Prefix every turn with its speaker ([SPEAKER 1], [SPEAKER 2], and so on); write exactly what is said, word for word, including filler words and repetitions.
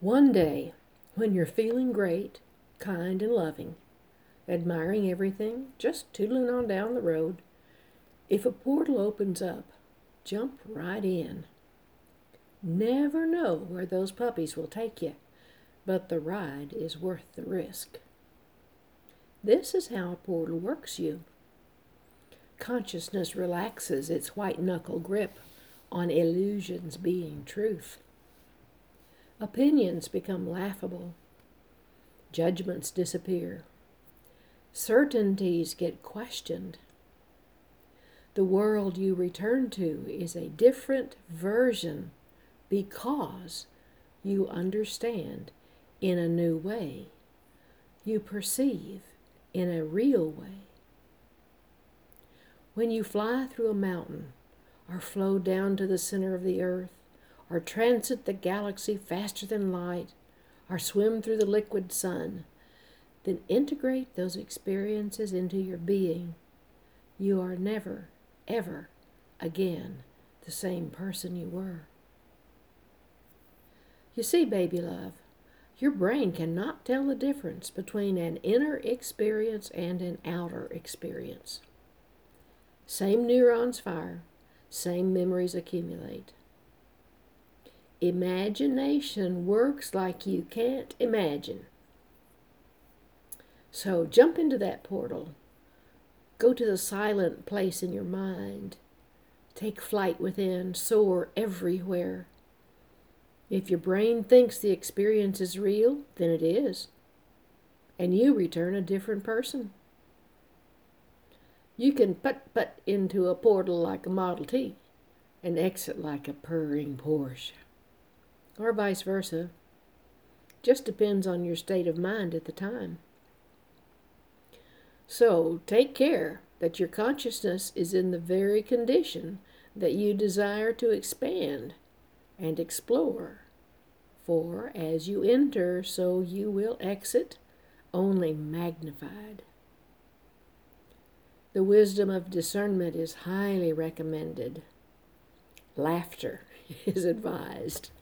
[SPEAKER 1] One day, when you're feeling great, kind and loving, admiring everything, just tootling on down the road, if a portal opens up, jump right in. Never know where those puppies will take you, but the ride is worth the risk. This is how a portal works you. Consciousness relaxes its white-knuckle grip on illusions being truth. Opinions become laughable. Judgments disappear. Certainties get questioned. The world you return to is a different version because you understand in a new way. You perceive in a real way. When you fly through a mountain, or flow down to the center of the earth, or transit the galaxy faster than light, or swim through the liquid sun, then integrate those experiences into your being. You are never, ever again the same person you were. You see, baby love, your brain cannot tell the difference between an inner experience and an outer experience. Same neurons fire, same memories accumulate. Imagination works like you can't imagine. So jump into that portal. Go to the silent place in your mind. Take flight within, soar everywhere. If your brain thinks the experience is real, then it is. And you return a different person. You can put-put into a portal like a Model T and exit like a purring Porsche. Or vice versa. Just depends on your state of mind at the time. So take care that your consciousness is in the very condition that you desire to expand and explore. For as you enter, so you will exit, only magnified. The wisdom of discernment is highly recommended. Laughter is advised.